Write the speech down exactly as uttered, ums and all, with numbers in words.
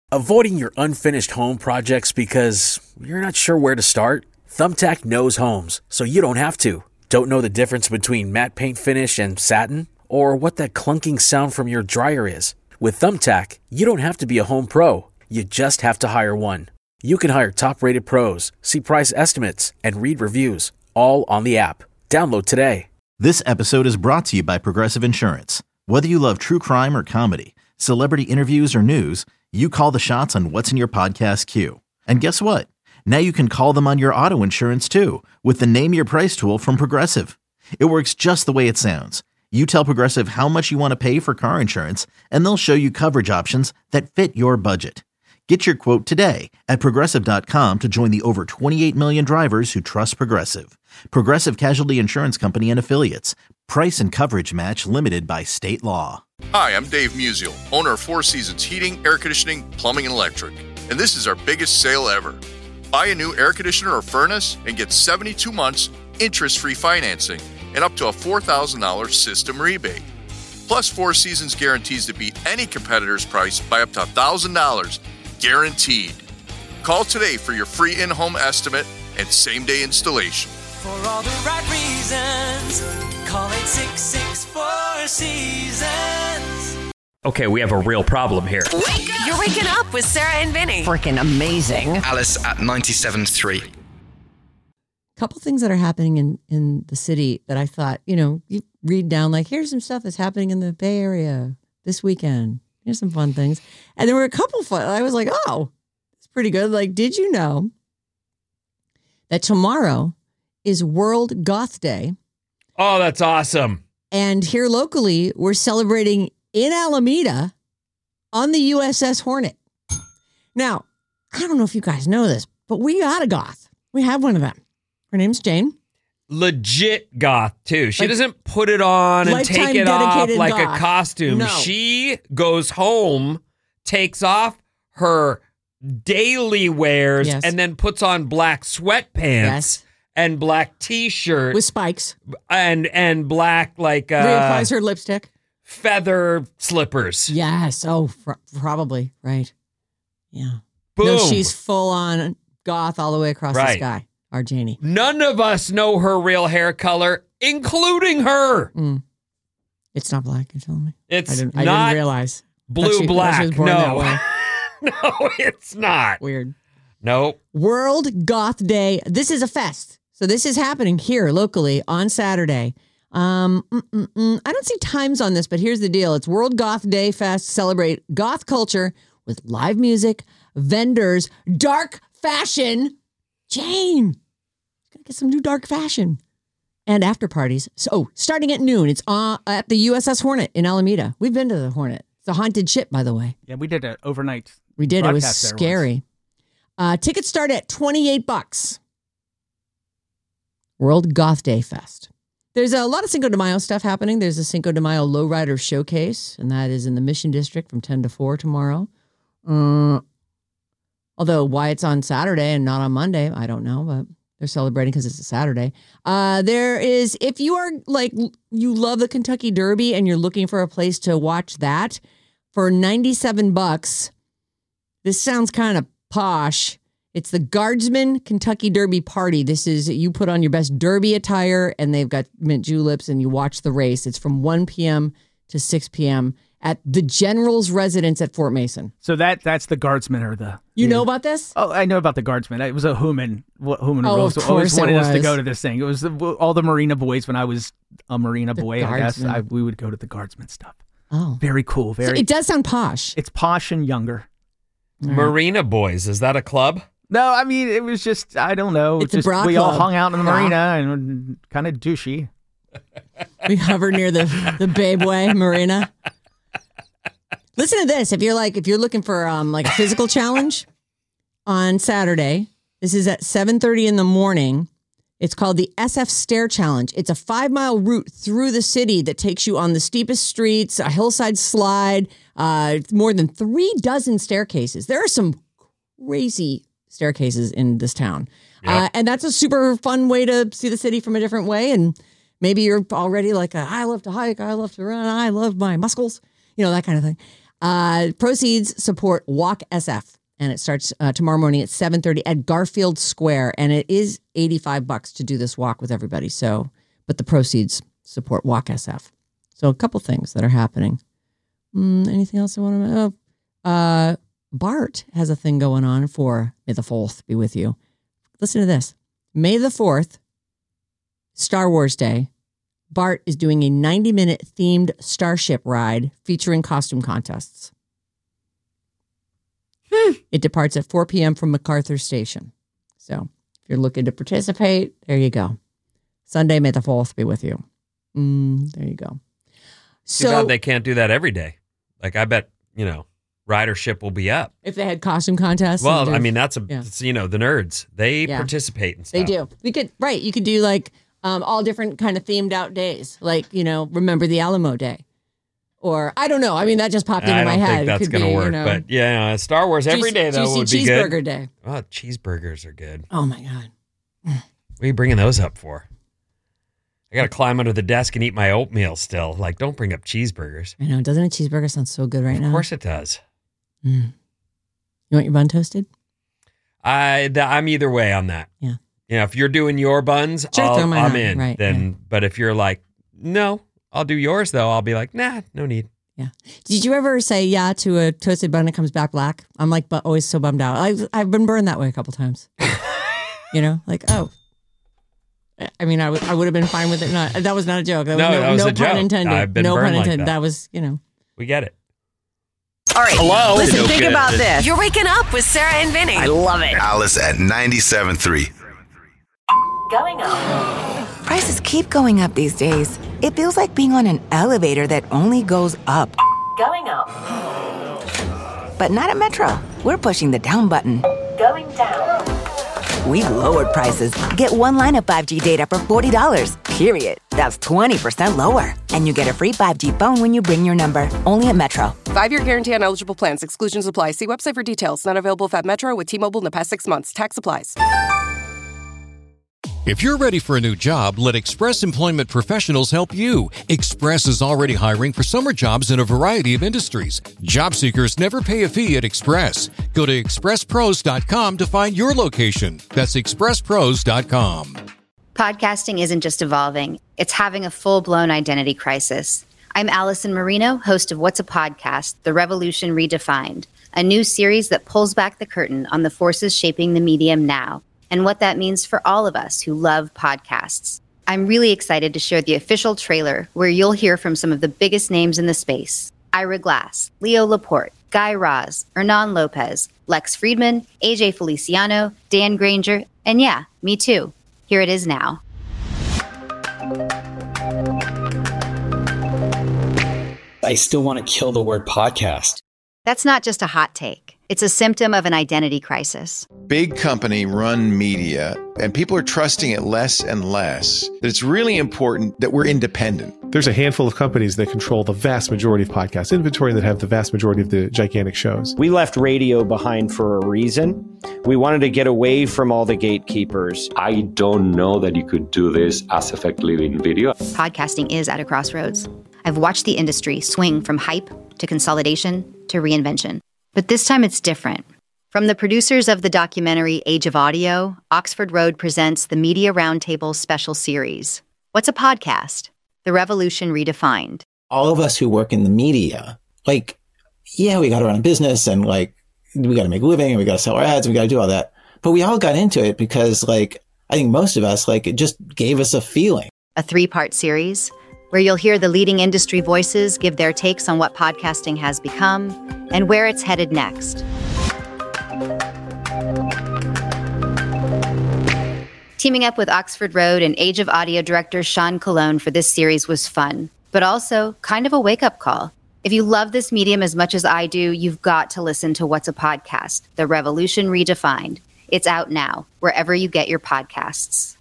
Avoiding your unfinished home projects because you're not sure where to start? Thumbtack knows homes, so you don't have to. Don't know the difference between matte paint finish and satin? Or what that clunking sound from your dryer is? With Thumbtack, you don't have to be a home pro. You just have to hire one. You can hire top-rated pros, see price estimates, and read reviews, all on the app. Download today. This episode is brought to you by Progressive Insurance. Whether you love true crime or comedy, celebrity interviews or news, you call the shots on what's in your podcast queue. And guess what? Now you can call them on your auto insurance too with the Name Your Price tool from Progressive. It works just the way it sounds. You tell Progressive how much you want to pay for car insurance, and they'll show you coverage options that fit your budget. Get your quote today at Progressive dot com to join the over twenty-eight million drivers who trust Progressive. Progressive Casualty Insurance Company and Affiliates. Price and coverage match limited by state law. Hi, I'm Dave Musial, owner of Four Seasons Heating, Air Conditioning, Plumbing, and Electric. And this is our biggest sale ever. Buy a new air conditioner or furnace and get seventy-two months interest-free financing and up to a four thousand dollars system rebate. Plus, Four Seasons guarantees to beat any competitor's price by up to one thousand dollars, guaranteed. Call today for your free in-home estimate and same-day installation. For all the right reasons, call eight six six, four seasons. Okay, we have a real problem here. Wake up! You're waking up with Sarah and Vinny. Freaking amazing. Alice at ninety-seven point three. Couple things that are happening in, in the city that I thought, you know, you read down like, here's some stuff that's happening in the Bay Area this weekend. Here's some fun things. And there were a couple fun. I was like, oh, it's pretty good. Like, did you know that tomorrow is World Goth Day? Oh, that's awesome. And here locally, we're celebrating in Alameda on the U S S Hornet. Now, I don't know if you guys know this, but we got a goth. We have one of them. Her name's Jane. Legit goth, too. She Like, doesn't put it on and lifetime take it off dedicated like goth. a costume. No. She goes home, takes off her daily wears, Yes. and then puts on black sweatpants Yes. and black t-shirt With spikes. and and black like uh, Reapplies her lipstick. feather slippers. Yes. Oh, fr- probably. Right. Yeah. Boom. No, she's full on goth all the way across Right. the sky. Our Janie. None of us know her real hair color, including her. Mm. It's not black, you're telling me. It's I didn't, I not didn't realize. blue Thought she- thought she black. was born that No. way. No, it's not. Weird. Nope. World Goth Day. This is a fest. So this is happening here locally on Saturday. Um, mm, mm, mm. I don't see times on this, but here's the deal. It's World Goth Day Fest. Celebrate goth culture with live music, vendors, dark fashion. Jane, gonna get some new dark fashion. And after parties. So oh, starting at noon. It's uh, at the U S S Hornet in Alameda. We've been to the Hornet. It's a haunted ship, by the way. Yeah, we did an overnight. We did. It was broadcast there scary. Uh, tickets start at twenty-eight bucks. World Goth Day Fest. There's a lot of Cinco de Mayo stuff happening. There's a Cinco de Mayo Lowrider Showcase, and that is in the Mission District from ten to four tomorrow. Uh, although why it's on Saturday and not on Monday, I don't know, but they're celebrating because it's a Saturday. Uh, there is, if you are like, you love the Kentucky Derby and you're looking for a place to watch that for ninety-seven bucks, this sounds kind of posh. It's the Guardsman Kentucky Derby Party. This is, you put on your best Derby attire and they've got mint juleps and you watch the race. It's from one p.m. to six p.m. at the General's residence at Fort Mason. So that that's the guardsman or the... You the, know about this? Oh, I know about the guardsman. It was a Human. Human Oh, Rose of always course it wanted us to was. go to this thing. It was the, all the Marina boys when I was a Marina The boy, I guess. guardsman. I, we would go to the guardsman stuff. Oh. Very cool. So Very. it does sound posh. It's posh and younger. Marina Boys, is that a club? No, I mean, it was just, I don't know. It's a just, bra we all club. hung out in the Bra. marina and kind of douchey. We hover near the, the Babeway Marina. Listen to this. If you're like, if you're looking for um like a physical challenge on Saturday, this is at seven thirty in the morning. It's called the S F Stair Challenge. It's a five mile route through the city that takes you on the steepest streets, a hillside slide, uh, more than three dozen staircases. There are some crazy staircases in this town. Yeah. Uh, and that's a super fun way to see the city from a different way. And maybe you're already like, a, I love to hike, I love to run, I love my muscles, you know, that kind of thing. Uh, proceeds support Walk S F, and it starts uh, tomorrow morning at seven thirty at Garfield Square, and it is eighty-five bucks to do this walk with everybody. So, but the proceeds support Walk S F. So a couple things that are happening. Mm, anything else I want to know? Oh, uh, Bart has a thing going on for May the fourth be with you. Listen to this. May the fourth, Star Wars Day, Bart is doing a ninety-minute themed starship ride featuring costume contests. Hmm. It departs at four p.m. from MacArthur Station. So if you're looking to participate, there you go. Sunday, May the fourth be with you. Mm, there you go. Too So bad they can't do that every day. Like, I bet, you know, ridership will be up. if they had costume contests. Well, and I do- mean, that's a, Yeah. it's, you know, the nerds. They Yeah. participate in stuff. They do. We could, right. You could do like um, all different kind of themed out days. Like, you know, remember the Alamo Day. Or, I don't know. I mean, that just popped into I my don't head. think It that's could going to be, work. you know, But, yeah, Star Wars every juicy- day, though, juicy would be cheeseburger good. day. Oh, cheeseburgers are good. Oh, my God. What are you bringing those up for? I got to climb under the desk and eat my oatmeal still. Like, don't bring up cheeseburgers. I know. Doesn't a cheeseburger sound so good right Of now? course it does. Mm. You want your bun toasted? I, th- I'm either way on that. Yeah. You know, if you're doing your buns, Sure, I'll, throw mine I'm on. in. Right, then, But if you're like, no, I'll do yours, though, I'll be like, nah, no need. Yeah. Did you ever say yeah to a toasted bun that comes back black? I'm like, but always so bummed out. I've, I've been burned that way a couple times. You know, like, oh. I mean, I, w- I would have been fine with it. Not that was not a joke. That was No, no, that was no a pun joke. intended. I've been no burned pun like intended. that. That was, you know. We get it. All right. Hello? Listen, No think good. about this. You're waking up with Sarah and Vinny. I love it. Alice at ninety-seven point three. Going up. Prices keep going up these days. It feels like being on an elevator that only goes up. Going up. But not at Metro. We're pushing the down button. Going down. We've lowered prices. Get one line of five G data for forty dollars. Period. That's twenty percent lower. And you get a free five G phone when you bring your number. Only at Metro. Five-year guarantee on eligible plans. Exclusions apply. See website for details. Not available if at Metro with T-Mobile in the past six months. Tax applies. If you're ready for a new job, let Express Employment Professionals help you. Express is already hiring for summer jobs in a variety of industries. Job seekers never pay a fee at Express. Go to express pros dot com to find your location. That's express pros dot com. Podcasting isn't just evolving, it's having a full-blown identity crisis. I'm Allison Marino, host of What's a Podcast? The Revolution Redefined, a new series that pulls back the curtain on the forces shaping the medium now, and what that means for all of us who love podcasts. I'm really excited to share the official trailer where you'll hear from some of the biggest names in the space. Ira Glass, Leo Laporte, Guy Raz, Hernan Lopez, Lex Friedman, A J Feliciano, Dan Granger, and yeah, me too. Here it is now. I still want to kill the word podcast. That's not just a hot take. It's a symptom of an identity crisis. Big company run media, and people are trusting it less and less. That it's really important that we're independent. There's a handful of companies that control the vast majority of podcast inventory and that have the vast majority of the gigantic shows. We left radio behind for a reason. We wanted to get away from all the gatekeepers. I don't know that you could do this as effectively in video. Podcasting is at a crossroads. I've watched the industry swing from hype to consolidation to reinvention. But this time it's different. From the producers of the documentary Age of Audio, Oxford Road presents the Media Roundtable special series. What's a podcast? The Revolution Redefined. All of us who work in the media, like, yeah, we got to run a business and like, we got to make a living and we got to sell our ads and we got to do all that. But we all got into it because like, I think most of us, like, it just gave us a feeling. A three-part series where you'll hear the leading industry voices give their takes on what podcasting has become and where it's headed next. Teaming up with Oxford Road and Age of Audio director Sean Colon for this series was fun, but also kind of a wake-up call. If you love this medium as much as I do, you've got to listen to What's a Podcast? The Revolution Redefined. It's out now, wherever you get your podcasts.